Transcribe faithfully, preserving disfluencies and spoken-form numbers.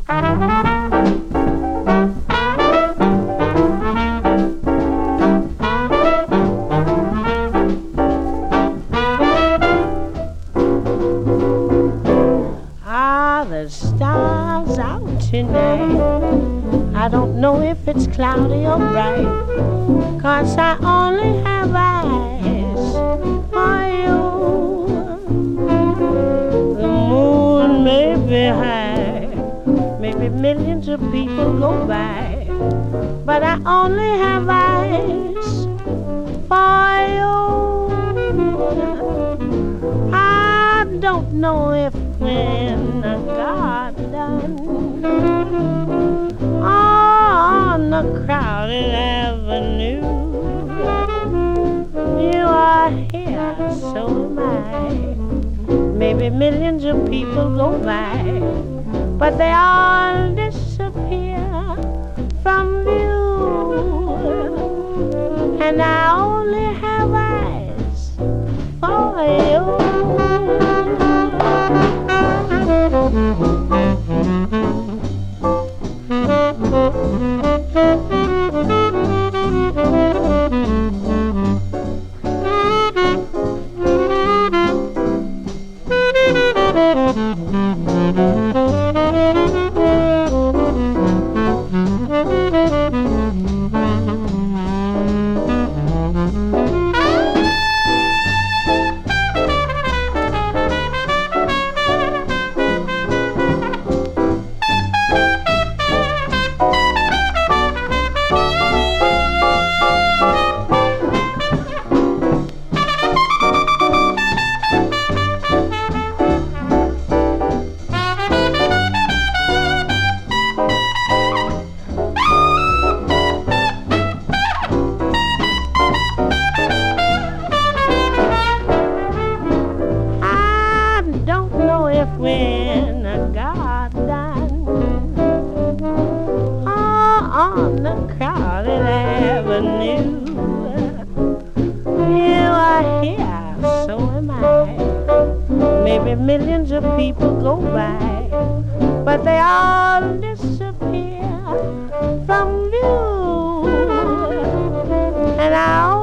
Ah, the stars out tonight. I don't know if it's cloudy or bright, 'cause I only have eyes for you. The moon may be high, maybe millions of people go by, but I only have eyes for you. I don't know if when I got done on the crowded avenue, you are here, so am I. Maybe millions of people go by, but they all disappear from view, and I only have eyes for you. When I got done oh, on the crowded avenue, you are here, so am I. Maybe millions of people go by, but they all disappear from view, and I